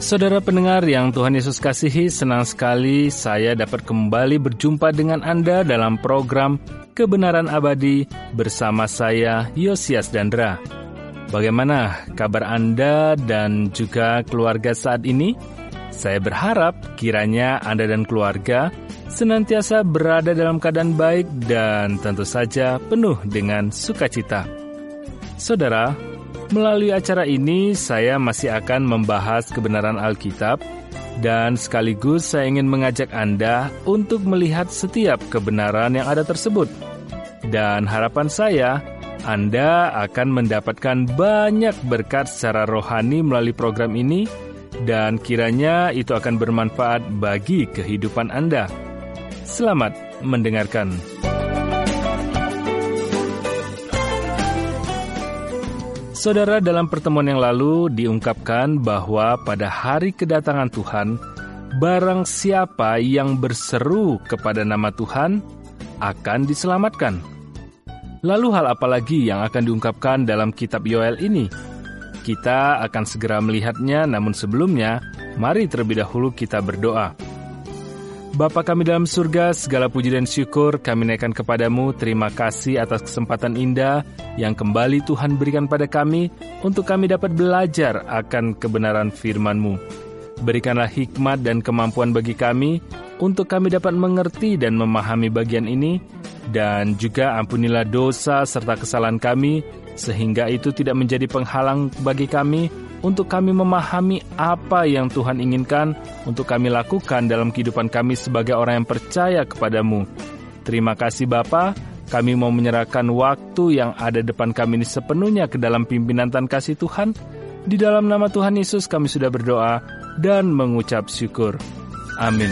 Saudara pendengar yang Tuhan Yesus kasihi, senang sekali saya dapat kembali berjumpa dengan Anda dalam program Kebenaran Abadi bersama saya, Yosias Dandra. Bagaimana kabar Anda dan juga keluarga saat ini? Saya berharap kiranya Anda dan keluarga senantiasa berada dalam keadaan baik dan tentu saja penuh dengan sukacita. Saudara, melalui acara ini, saya masih akan membahas kebenaran Alkitab dan sekaligus saya ingin mengajak Anda untuk melihat setiap kebenaran yang ada tersebut. Dan harapan saya, Anda akan mendapatkan banyak berkat secara rohani melalui program ini dan kiranya itu akan bermanfaat bagi kehidupan Anda. Selamat mendengarkan. Saudara, dalam pertemuan yang lalu diungkapkan bahwa pada hari kedatangan Tuhan, barang siapa yang berseru kepada nama Tuhan akan diselamatkan. Lalu hal apa lagi yang akan diungkapkan dalam kitab Yoel ini? Kita akan segera melihatnya, namun sebelumnya, mari terlebih dahulu kita berdoa. Bapa kami dalam surga, segala puji dan syukur kami naikkan kepadamu. Terima kasih atas kesempatan indah yang kembali Tuhan berikan pada kami untuk kami dapat belajar akan kebenaran firman-Mu. Berikanlah hikmat dan kemampuan bagi kami untuk kami dapat mengerti dan memahami bagian ini, dan juga ampunilah dosa serta kesalahan kami, sehingga itu tidak menjadi penghalang bagi kami untuk kami memahami apa yang Tuhan inginkan untuk kami lakukan dalam kehidupan kami sebagai orang yang percaya kepadamu. Terima kasih Bapa, kami mau menyerahkan waktu yang ada depan kami ini sepenuhnya ke dalam pimpinan dan kasih Tuhan. Di dalam nama Tuhan Yesus kami sudah berdoa dan mengucap syukur. Amin.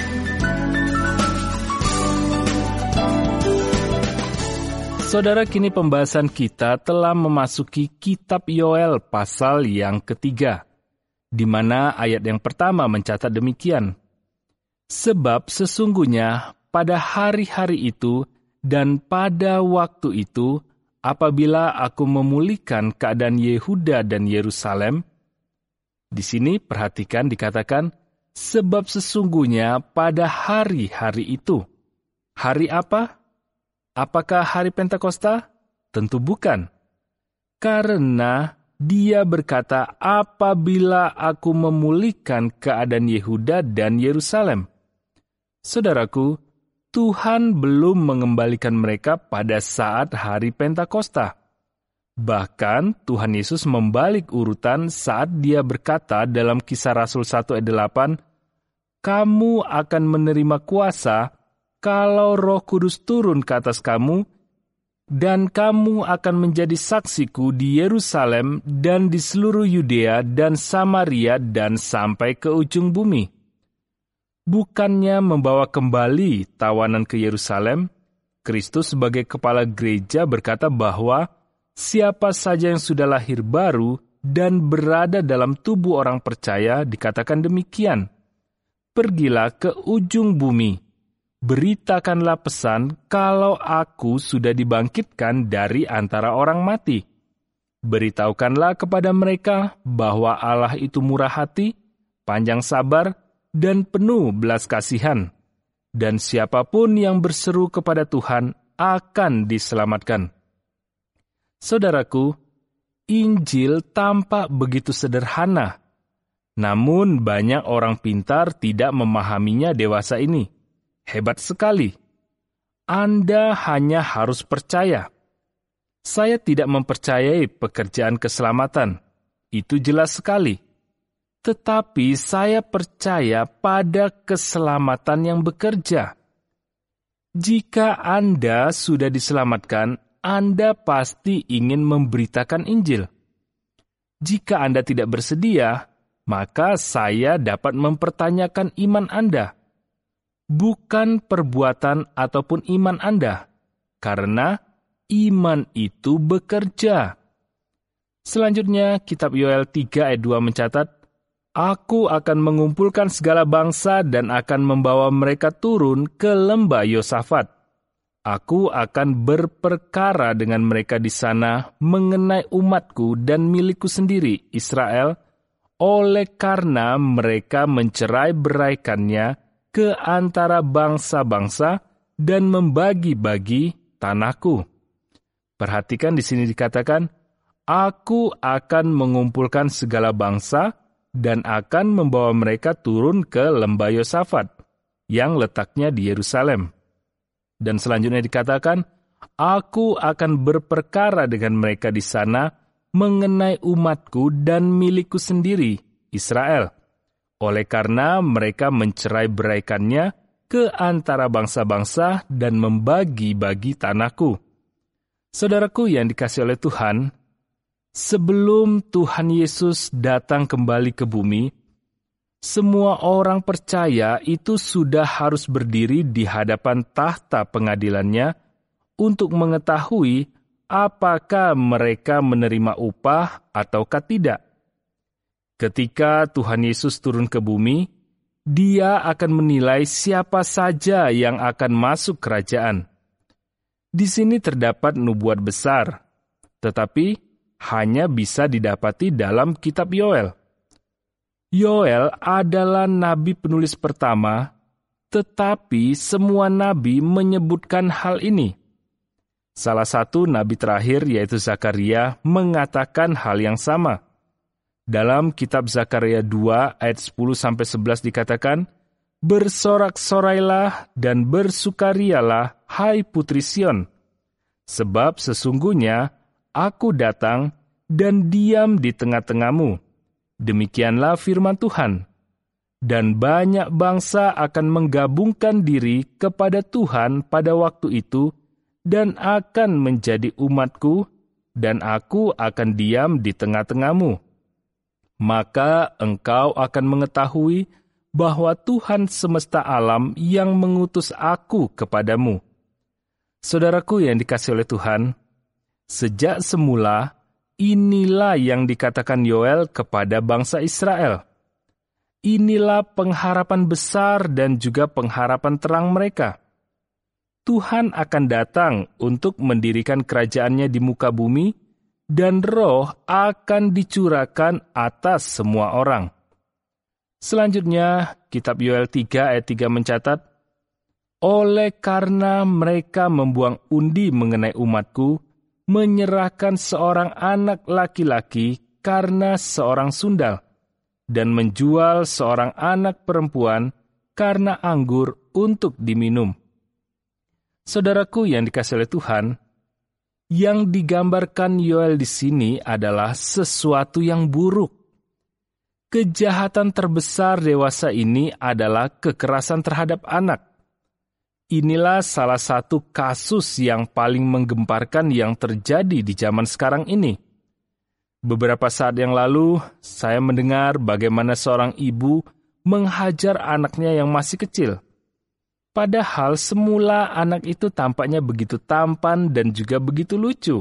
Saudara, kini pembahasan kita telah memasuki kitab Yoel pasal yang ketiga, di mana ayat yang pertama mencatat demikian. Sebab sesungguhnya pada hari-hari itu dan pada waktu itu, apabila aku memulihkan keadaan Yehuda dan Yerusalem. Di sini perhatikan dikatakan, sebab sesungguhnya pada hari-hari itu. Hari apa? Apakah hari Pentakosta? Tentu bukan. Karena dia berkata, apabila aku memulihkan keadaan Yehuda dan Yerusalem. Saudaraku, Tuhan belum mengembalikan mereka pada saat hari Pentakosta. Bahkan Tuhan Yesus membalik urutan saat dia berkata dalam Kisah Rasul 1 ayat 8, kamu akan menerima kuasa kalau Roh Kudus turun ke atas kamu, dan kamu akan menjadi saksiku di Yerusalem dan di seluruh Yudea dan Samaria dan sampai ke ujung bumi. Bukannya membawa kembali tawanan ke Yerusalem, Kristus sebagai kepala gereja berkata bahwa siapa saja yang sudah lahir baru dan berada dalam tubuh orang percaya dikatakan demikian. Pergilah ke ujung bumi. Beritakanlah pesan kalau aku sudah dibangkitkan dari antara orang mati. Beritahukanlah kepada mereka bahwa Allah itu murah hati, panjang sabar, dan penuh belas kasihan. Dan siapapun yang berseru kepada Tuhan akan diselamatkan. Saudaraku, Injil tampak begitu sederhana. Namun banyak orang pintar tidak memahaminya dewasa ini. Hebat sekali. Anda hanya harus percaya. Saya tidak mempercayai pekerjaan keselamatan. Itu jelas sekali. Tetapi saya percaya pada keselamatan yang bekerja. Jika Anda sudah diselamatkan, Anda pasti ingin memberitakan Injil. Jika Anda tidak bersedia, maka saya dapat mempertanyakan iman Anda. Bukan perbuatan ataupun iman Anda, karena iman itu bekerja. Selanjutnya, kitab Yoel 3 ayat 2 mencatat, Aku akan mengumpulkan segala bangsa dan akan membawa mereka turun ke lembah Yosafat. Aku akan berperkara dengan mereka di sana mengenai umatku dan milikku sendiri, Israel, oleh karena mereka mencerai-beraikannya ke antara bangsa-bangsa dan membagi-bagi tanahku. Perhatikan di sini dikatakan, Aku akan mengumpulkan segala bangsa dan akan membawa mereka turun ke lembah Yosafat yang letaknya di Yerusalem. Dan selanjutnya dikatakan, Aku akan berperkara dengan mereka di sana mengenai umatku dan milikku sendiri, Israel. Oleh karena mereka mencerai-beraikannya ke antara bangsa-bangsa dan membagi-bagi tanahku. Saudaraku yang dikasihi oleh Tuhan, sebelum Tuhan Yesus datang kembali ke bumi, semua orang percaya itu sudah harus berdiri di hadapan tahta pengadilannya untuk mengetahui apakah mereka menerima upah ataukah tidak. Ketika Tuhan Yesus turun ke bumi, Dia akan menilai siapa saja yang akan masuk kerajaan. Di sini terdapat nubuat besar, tetapi hanya bisa didapati dalam kitab Yoel. Yoel adalah nabi penulis pertama, tetapi semua nabi menyebutkan hal ini. Salah satu nabi terakhir, yaitu Zakaria, mengatakan hal yang sama. Dalam kitab Zakaria 2 ayat 10-11 dikatakan, Bersorak-sorailah dan bersukarialah, hai putri Sion, sebab sesungguhnya aku datang dan diam di tengah-tengahmu. Demikianlah firman Tuhan. Dan banyak bangsa akan menggabungkan diri kepada Tuhan pada waktu itu, dan akan menjadi umatku, dan aku akan diam di tengah-tengahmu. Maka engkau akan mengetahui bahwa Tuhan semesta alam yang mengutus aku kepadamu. Saudaraku yang dikasihi oleh Tuhan, sejak semula, inilah yang dikatakan Yoel kepada bangsa Israel. Inilah pengharapan besar dan juga pengharapan terang mereka. Tuhan akan datang untuk mendirikan kerajaannya di muka bumi, dan Roh akan dicurahkan atas semua orang. Selanjutnya, kitab Yoel 3 ayat 3 mencatat, Oleh karena mereka membuang undi mengenai umatku, menyerahkan seorang anak laki-laki karena seorang sundal, dan menjual seorang anak perempuan karena anggur untuk diminum. Saudaraku yang dikasihi oleh Tuhan, yang digambarkan Yoel di sini adalah sesuatu yang buruk. Kejahatan terbesar dewasa ini adalah kekerasan terhadap anak. Inilah salah satu kasus yang paling menggemparkan yang terjadi di zaman sekarang ini. Beberapa saat yang lalu, saya mendengar bagaimana seorang ibu menghajar anaknya yang masih kecil. Padahal semula anak itu tampaknya begitu tampan dan juga begitu lucu.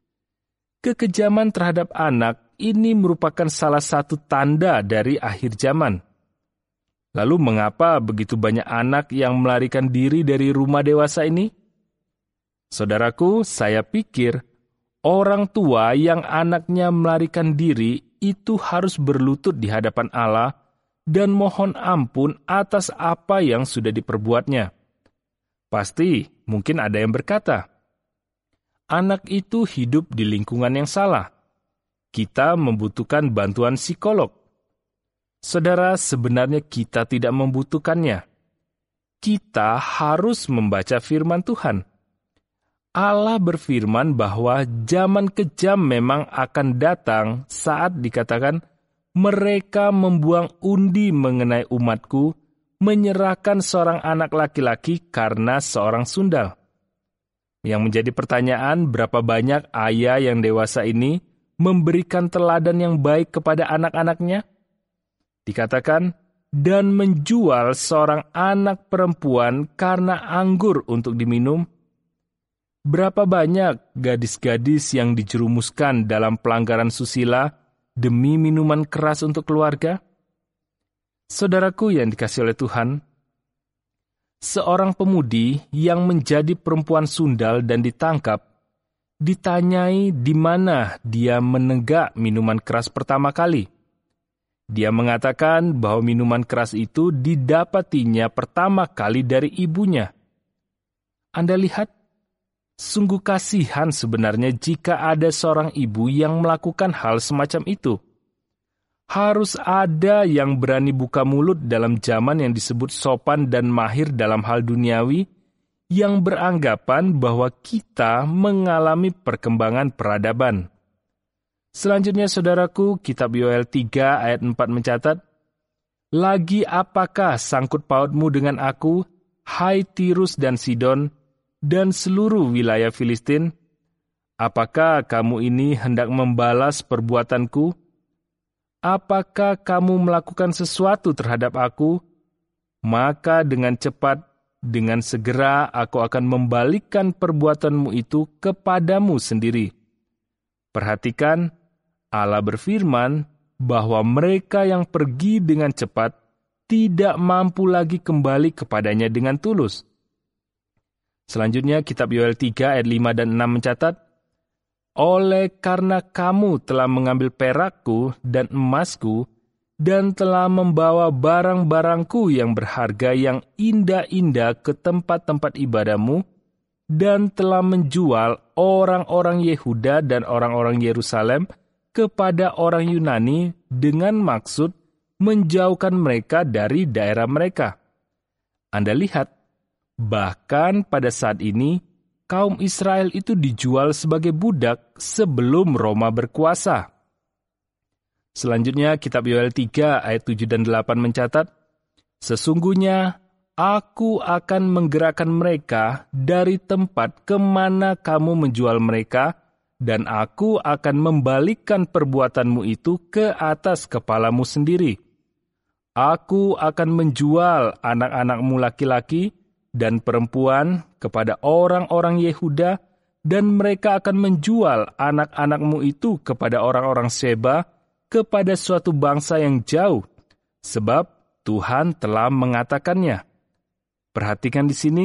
Kekejaman terhadap anak ini merupakan salah satu tanda dari akhir zaman. Lalu mengapa begitu banyak anak yang melarikan diri dari rumah dewasa ini? Saudaraku, saya pikir orang tua yang anaknya melarikan diri itu harus berlutut di hadapan Allah dan mohon ampun atas apa yang sudah diperbuatnya. Pasti mungkin ada yang berkata, anak itu hidup di lingkungan yang salah. Kita membutuhkan bantuan psikolog. Saudara, sebenarnya kita tidak membutuhkannya. Kita harus membaca firman Tuhan. Allah berfirman bahwa zaman kejam memang akan datang saat dikatakan, mereka membuang undi mengenai umatku, menyerahkan seorang anak laki-laki karena seorang sundal. Yang menjadi pertanyaan, berapa banyak ayah yang dewasa ini memberikan teladan yang baik kepada anak-anaknya? Dikatakan, dan menjual seorang anak perempuan karena anggur untuk diminum. Berapa banyak gadis-gadis yang dijerumuskan dalam pelanggaran susila demi minuman keras untuk keluarga? Saudaraku yang dikasihi oleh Tuhan, seorang pemudi yang menjadi perempuan sundal dan ditangkap, ditanyai di mana dia menenggak minuman keras pertama kali. Dia mengatakan bahwa minuman keras itu didapatinya pertama kali dari ibunya. Anda lihat, sungguh kasihan sebenarnya jika ada seorang ibu yang melakukan hal semacam itu. Harus ada yang berani buka mulut dalam zaman yang disebut sopan dan mahir dalam hal duniawi, yang beranggapan bahwa kita mengalami perkembangan peradaban. Selanjutnya, saudaraku, kitab Yoel 3 ayat 4 mencatat, "Lagi apakah sangkut pautmu dengan aku, hai Tirus dan Sidon, dan seluruh wilayah Filistin? Apakah kamu ini hendak membalas perbuatanku? Apakah kamu melakukan sesuatu terhadap aku? Maka dengan cepat, dengan segera aku akan membalikkan perbuatanmu itu kepadamu sendiri." Perhatikan, Allah berfirman bahwa mereka yang pergi dengan cepat tidak mampu lagi kembali kepadanya dengan tulus. Selanjutnya, kitab Yoel 3 ayat 5 dan 6 mencatat, "Oleh karena kamu telah mengambil perakku dan emasku, dan telah membawa barang-barangku yang berharga yang indah-indah ke tempat-tempat ibadahmu, dan telah menjual orang-orang Yehuda dan orang-orang Yerusalem kepada orang Yunani dengan maksud menjauhkan mereka dari daerah mereka." Anda lihat, bahkan pada saat ini, kaum Israel itu dijual sebagai budak sebelum Roma berkuasa. Selanjutnya, kitab Yoel 3 ayat 7 dan 8 mencatat, "Sesungguhnya aku akan menggerakkan mereka dari tempat kemana kamu menjual mereka, dan aku akan membalikkan perbuatanmu itu ke atas kepalamu sendiri. Aku akan menjual anak-anakmu laki-laki dan perempuan kepada orang-orang Yehuda, dan mereka akan menjual anak-anakmu itu kepada orang-orang Seba, kepada suatu bangsa yang jauh, sebab Tuhan telah mengatakannya." Perhatikan di sini,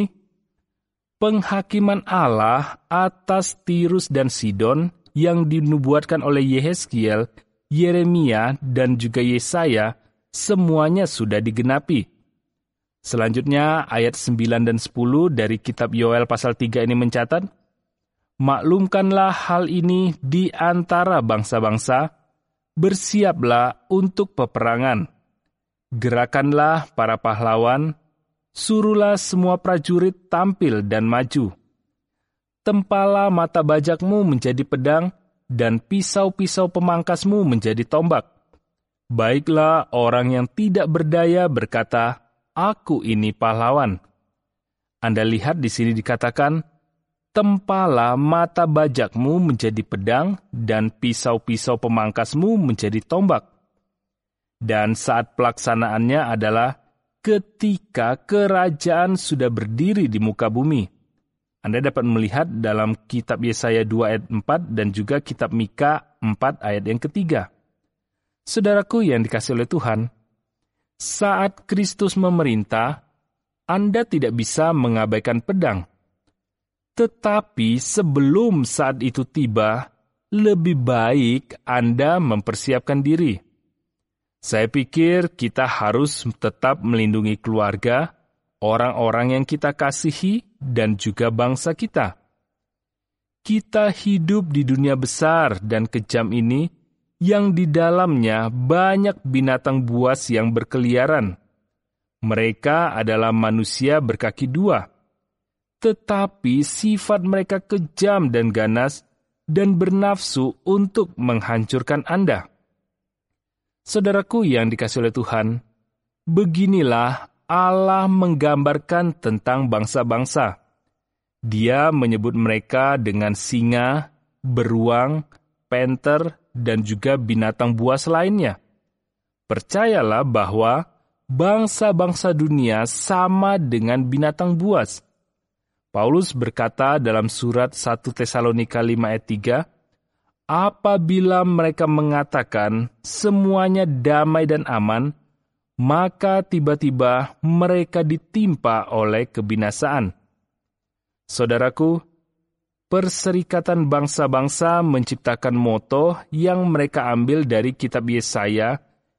penghakiman Allah atas Tirus dan Sidon yang dinubuatkan oleh Yehezkiel, Yeremia, dan juga Yesaya, semuanya sudah digenapi. Selanjutnya, ayat 9 dan 10 dari kitab Yoel pasal 3 ini mencatat, "Maklumkanlah hal ini di antara bangsa-bangsa, bersiaplah untuk peperangan. Gerakanlah para pahlawan, suruhlah semua prajurit tampil dan maju. Tempalah mata bajakmu menjadi pedang, dan pisau-pisau pemangkasmu menjadi tombak. Baiklah orang yang tidak berdaya berkata, 'Aku ini pahlawan.'" Anda lihat di sini dikatakan, "Tempalah mata bajakmu menjadi pedang, dan pisau-pisau pemangkasmu menjadi tombak." Dan saat pelaksanaannya adalah ketika kerajaan sudah berdiri di muka bumi. Anda dapat melihat dalam kitab Yesaya 2 ayat 4 dan juga kitab Mika 4 ayat yang ketiga. Saudaraku yang dikasihi oleh Tuhan, saat Kristus memerintah, Anda tidak bisa mengabaikan pedang. Tetapi sebelum saat itu tiba, lebih baik Anda mempersiapkan diri. Saya pikir kita harus tetap melindungi keluarga, orang-orang yang kita kasihi, dan juga bangsa kita. Kita hidup di dunia besar dan kejam ini, yang di dalamnya banyak binatang buas yang berkeliaran. Mereka adalah manusia berkaki dua, tetapi sifat mereka kejam dan ganas, dan bernafsu untuk menghancurkan Anda. Saudaraku yang dikasihi oleh Tuhan, beginilah Allah menggambarkan tentang bangsa-bangsa. Dia menyebut mereka dengan singa, beruang, panter, dan juga binatang buas lainnya. Percayalah bahwa bangsa-bangsa dunia sama dengan binatang buas. Paulus berkata dalam surat 1 Tesalonika 5 ayat 3, "Apabila mereka mengatakan semuanya damai dan aman, maka tiba-tiba mereka ditimpa oleh kebinasaan." Saudaraku, Perserikatan Bangsa-Bangsa menciptakan moto yang mereka ambil dari kitab Yesaya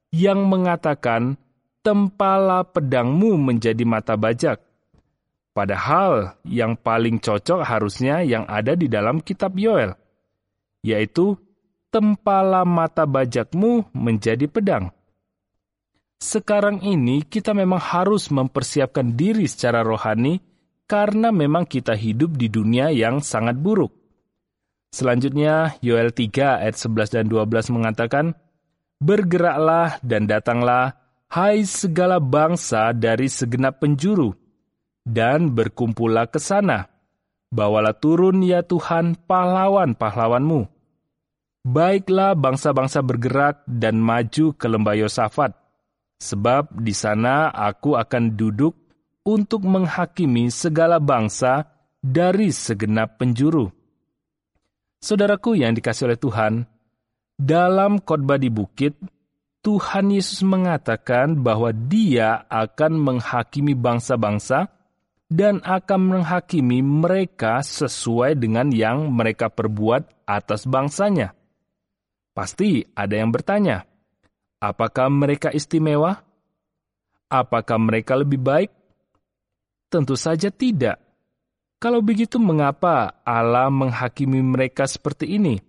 yang mengatakan, "Tempalah pedangmu menjadi mata bajak." Padahal yang paling cocok harusnya yang ada di dalam kitab Yoel, yaitu, "Tempalah mata bajakmu menjadi pedang." Sekarang ini kita memang harus mempersiapkan diri secara rohani karena memang kita hidup di dunia yang sangat buruk. Selanjutnya, Yoel 3 ayat 11 dan 12 mengatakan, "Bergeraklah dan datanglah, hai segala bangsa dari segenap penjuru, dan berkumpullah ke sana. Bawalah turun ya Tuhan pahlawan-pahlawanmu. Baiklah bangsa-bangsa bergerak dan maju ke lembah Yosafat, sebab di sana aku akan duduk untuk menghakimi segala bangsa dari segenap penjuru." Saudaraku yang dikasihi oleh Tuhan, dalam khotbah di bukit, Tuhan Yesus mengatakan bahwa Dia akan menghakimi bangsa-bangsa dan akan menghakimi mereka sesuai dengan yang mereka perbuat atas bangsanya. Pasti ada yang bertanya, apakah mereka istimewa? Apakah mereka lebih baik? Tentu saja tidak. Kalau begitu, mengapa Allah menghakimi mereka seperti ini?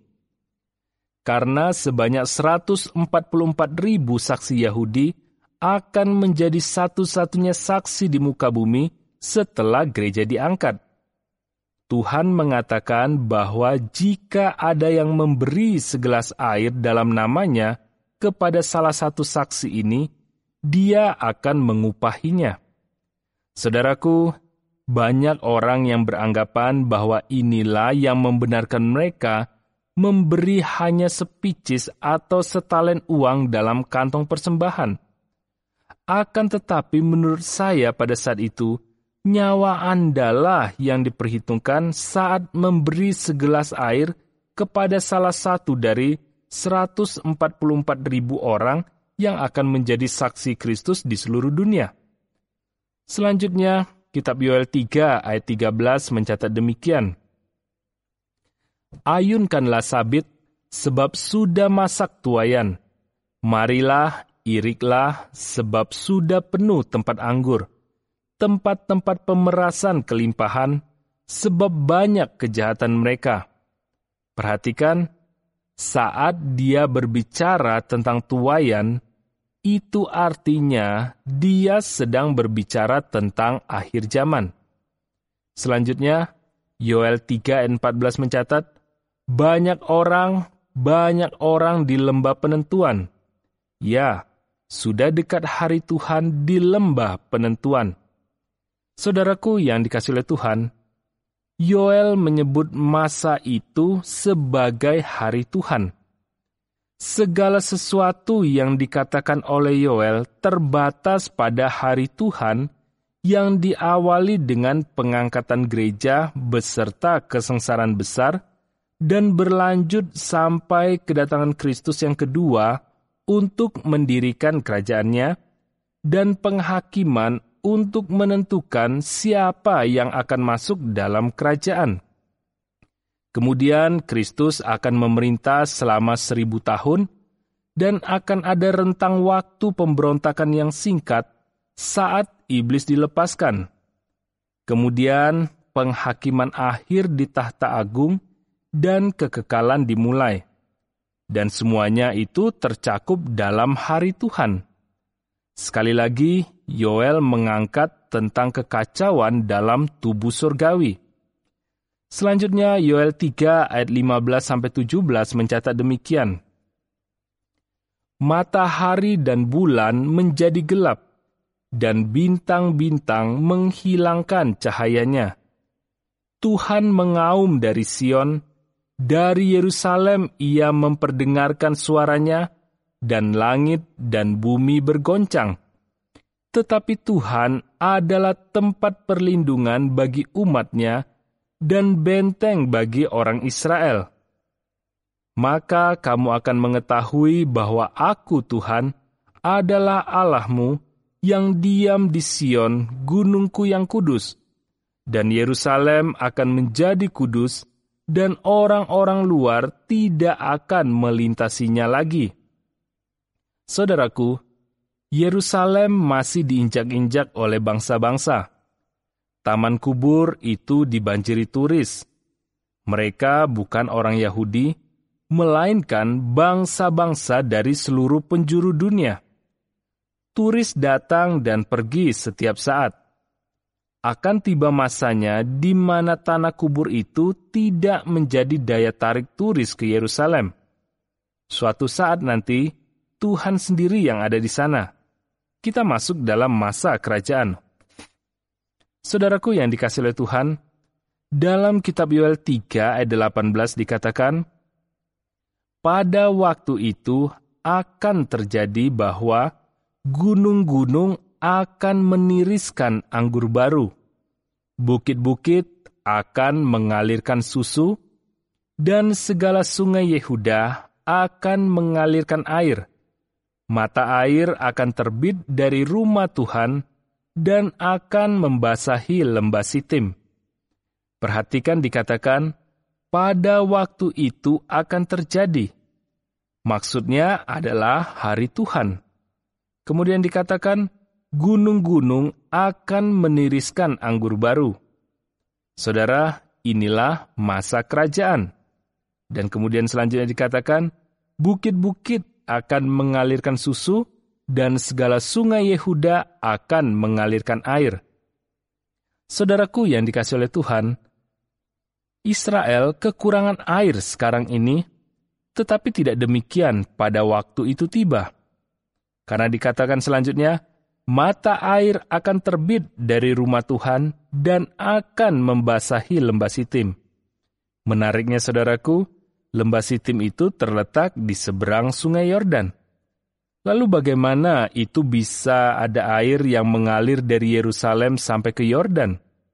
Karena sebanyak 144.000 saksi Yahudi akan menjadi satu-satunya saksi di muka bumi setelah gereja diangkat. Tuhan mengatakan bahwa jika ada yang memberi segelas air dalam namanya kepada salah satu saksi ini, Dia akan mengupahinya. Saudaraku, banyak orang yang beranggapan bahwa inilah yang membenarkan mereka memberi hanya sepicis atau setalen uang dalam kantong persembahan. Akan tetapi menurut saya pada saat itu, nyawa Andalah yang diperhitungkan saat memberi segelas air kepada salah satu dari 144.000 orang yang akan menjadi saksi Kristus di seluruh dunia. Selanjutnya, kitab Yoel 3 ayat 13 mencatat demikian, "Ayunkanlah sabit, sebab sudah masak tuayan. Marilah, iriklah, sebab sudah penuh tempat anggur. Tempat-tempat pemerasan kelimpahan, sebab banyak kejahatan mereka." Perhatikan, saat dia berbicara tentang tuayan, itu artinya dia sedang berbicara tentang akhir zaman. Selanjutnya, Yoel 3 ayat 14 mencatat, banyak orang di lembah penentuan. Ya, sudah dekat hari Tuhan di lembah penentuan. Saudaraku yang dikasihi oleh Tuhan, Yoel menyebut masa itu sebagai hari Tuhan. Segala sesuatu yang dikatakan oleh Yoel terbatas pada hari Tuhan yang diawali dengan pengangkatan gereja beserta kesengsaraan besar dan berlanjut sampai kedatangan Kristus yang kedua untuk mendirikan kerajaannya dan penghakiman untuk menentukan siapa yang akan masuk dalam kerajaan. Kemudian Kristus akan memerintah selama 1000 tahun dan akan ada rentang waktu pemberontakan yang singkat saat iblis dilepaskan. Kemudian penghakiman akhir di tahta agung dan kekekalan dimulai. Dan semuanya itu tercakup dalam hari Tuhan. Sekali lagi, Yoel mengangkat tentang kekacauan dalam tubuh surgawi. Selanjutnya, Yoel 3 ayat 15-17 mencatat demikian. Matahari dan bulan menjadi gelap, dan bintang-bintang menghilangkan cahayanya. Tuhan mengaum dari Sion, dari Yerusalem ia memperdengarkan suaranya, dan langit dan bumi bergoncang. Tetapi Tuhan adalah tempat perlindungan bagi umat-Nya dan benteng bagi orang Israel. Maka kamu akan mengetahui bahwa Aku Tuhan adalah Allahmu yang diam di Sion, gunungku yang kudus, dan Yerusalem akan menjadi kudus, dan orang-orang luar tidak akan melintasinya lagi. Saudaraku, Yerusalem masih diinjak-injak oleh bangsa-bangsa. Taman kubur itu dibanjiri turis. Mereka bukan orang Yahudi, melainkan bangsa-bangsa dari seluruh penjuru dunia. Turis datang dan pergi setiap saat. Akan tiba masanya di mana tanah kubur itu tidak menjadi daya tarik turis ke Yerusalem. Suatu saat nanti, Tuhan sendiri yang ada di sana. Kita masuk dalam masa kerajaan. Saudaraku yang dikasihi oleh Tuhan, dalam kitab Yoel 3 ayat 18 dikatakan, pada waktu itu akan terjadi bahwa gunung-gunung akan meniriskan anggur baru, bukit-bukit akan mengalirkan susu, dan segala sungai Yehuda akan mengalirkan air. Mata air akan terbit dari rumah Tuhan dan akan membasahi lembah Sitim. Perhatikan dikatakan, pada waktu itu akan terjadi. Maksudnya adalah hari Tuhan. Kemudian dikatakan, gunung-gunung akan meniriskan anggur baru. Saudara, inilah masa kerajaan. Dan kemudian selanjutnya dikatakan, bukit-bukit akan mengalirkan susu, dan segala sungai Yehuda akan mengalirkan air. Saudaraku yang dikasihi oleh Tuhan, Israel kekurangan air sekarang ini, tetapi tidak demikian pada waktu itu tiba. Karena dikatakan selanjutnya, mata air akan terbit dari rumah Tuhan dan akan membasahi lembah Sitim. Menariknya saudaraku, lembah Sitim itu terletak di seberang sungai Yordan. Lalu bagaimana itu bisa ada air yang mengalir dari Yerusalem sampai ke Yordan?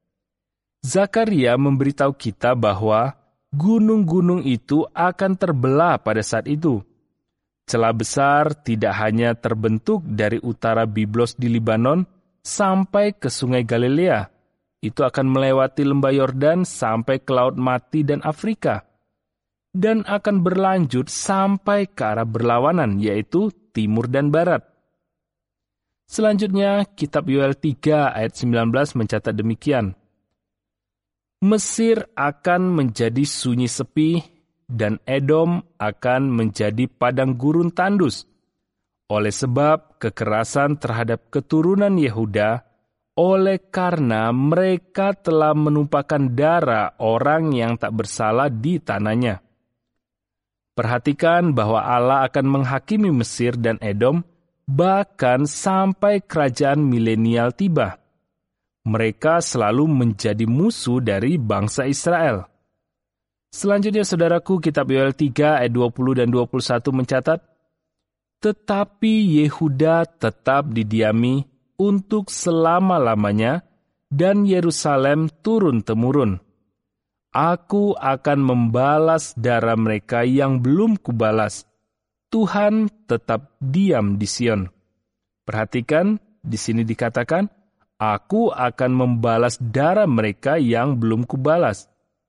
Zakaria memberitahu kita bahwa gunung-gunung itu akan terbelah pada saat itu. Celah besar tidak hanya terbentuk dari utara Biblos di Libanon sampai ke sungai Galilea. Itu akan melewati lembah Yordan sampai ke Laut Mati dan Afrika. Dan akan berlanjut sampai ke arah berlawanan, yaitu timur dan barat. Selanjutnya, kitab Yoel 3 ayat 19 mencatat demikian. Mesir akan menjadi sunyi sepi, dan Edom akan menjadi padang gurun tandus, oleh sebab kekerasan terhadap keturunan Yehuda, oleh karena mereka telah menumpahkan darah orang yang tak bersalah di tanahnya. Perhatikan bahwa Allah akan menghakimi Mesir dan Edom, bahkan sampai kerajaan milenial tiba. Mereka selalu menjadi musuh dari bangsa Israel. Selanjutnya, saudaraku, kitab Yoel 3 ayat 20 dan 21 mencatat, tetapi Yehuda tetap didiami untuk selama-lamanya, dan Yerusalem turun-temurun. Aku akan membalas darah mereka yang belum kubalas. Tuhan tetap diam di Sion. Perhatikan, di sini dikatakan, aku akan membalas darah mereka yang belum kubalas.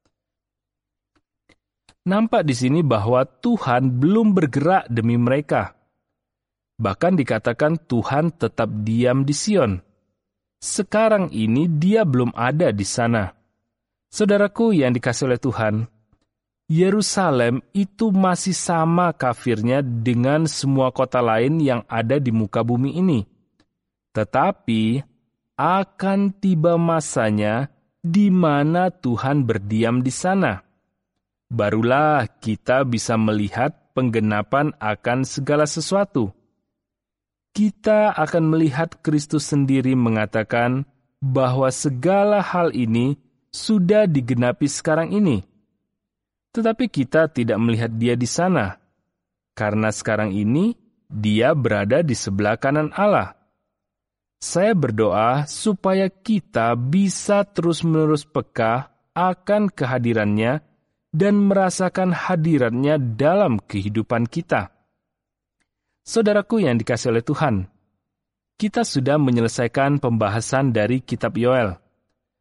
Nampak di sini bahwa Tuhan belum bergerak demi mereka. Bahkan dikatakan Tuhan tetap diam di Sion. Sekarang ini dia belum ada di sana. Saudaraku yang dikasihi oleh Tuhan, Yerusalem itu masih sama kafirnya dengan semua kota lain yang ada di muka bumi ini. Tetapi akan tiba masanya di mana Tuhan berdiam di sana. Barulah kita bisa melihat penggenapan akan segala sesuatu. Kita akan melihat Kristus sendiri mengatakan bahwa segala hal ini sudah digenapi sekarang ini. Tetapi kita tidak melihat dia di sana, karena sekarang ini dia berada di sebelah kanan Allah. Saya berdoa supaya kita bisa terus-menerus peka akan kehadirannya dan merasakan hadiratnya dalam kehidupan kita. Saudaraku yang dikasihi oleh Tuhan, kita sudah menyelesaikan pembahasan dari kitab Yoel.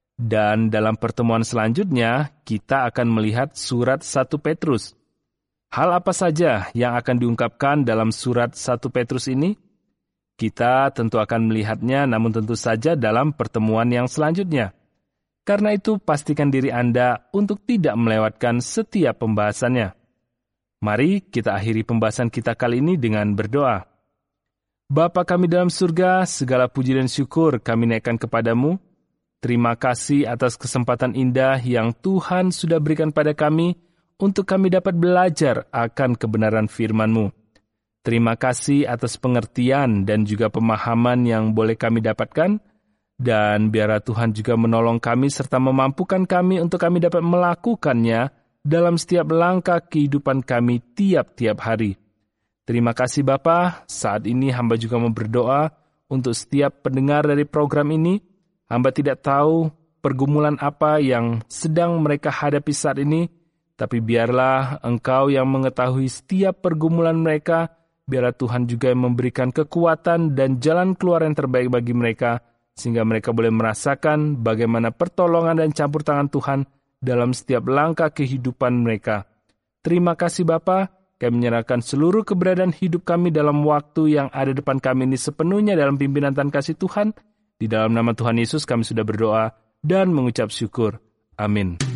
Dan dalam pertemuan selanjutnya, kita akan melihat surat 1 Petrus. Hal apa saja yang akan diungkapkan dalam surat 1 Petrus ini? Kita tentu akan melihatnya, namun tentu saja dalam pertemuan yang selanjutnya. Karena itu, pastikan diri Anda untuk tidak melewatkan setiap pembahasannya. Mari kita akhiri pembahasan kita kali ini dengan berdoa. Bapa kami dalam surga, segala puji dan syukur kami naikkan kepadamu. Terima kasih atas kesempatan indah yang Tuhan sudah berikan pada kami untuk kami dapat belajar akan kebenaran firman-Mu. Terima kasih atas pengertian dan juga pemahaman yang boleh kami dapatkan. Dan biarlah Tuhan juga menolong kami serta memampukan kami untuk kami dapat melakukannya dalam setiap langkah kehidupan kami tiap-tiap hari. Terima kasih Bapa. Saat ini hamba juga mau berdoa untuk setiap pendengar dari program ini. Hamba tidak tahu pergumulan apa yang sedang mereka hadapi saat ini, tapi biarlah Engkau yang mengetahui setiap pergumulan mereka. Biarlah Tuhan juga yang memberikan kekuatan dan jalan keluar yang terbaik bagi mereka, sehingga mereka boleh merasakan bagaimana pertolongan dan campur tangan Tuhan dalam setiap langkah kehidupan mereka. Terima kasih Bapa, kami menyerahkan seluruh keberadaan hidup kami dalam waktu yang ada depan kami ini sepenuhnya dalam pimpinan dan kasih Tuhan. Di dalam nama Tuhan Yesus kami sudah berdoa dan mengucap syukur. Amin.